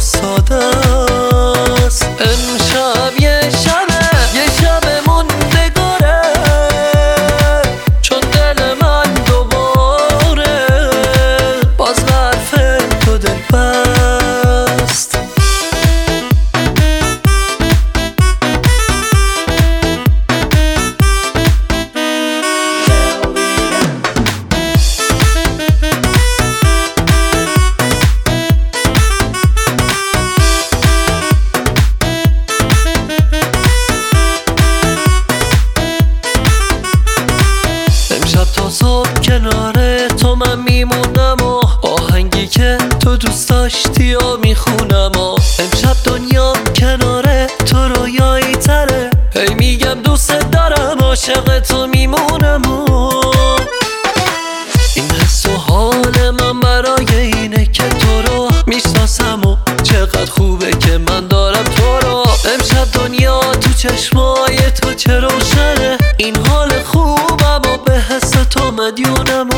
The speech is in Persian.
ساده است. امشب یه شب موندگاره، چون دل من دوباره باز حرف تو دل بست. امشب تا صبح کنار تو من میمونم و آهنگی که تو دوست داشتی و میخونم و امشب دنیا کنار تو رویایی تره، هی میگم دوست دارم عاشق تو میمونم و این حس و حال من برای اینه که تو رو میشناسم و چقدر خوبه که من دارم تو رو. امشب دنیا تو چشمای تو چه روشنه، این حال خوبم و به حس تو مدیونم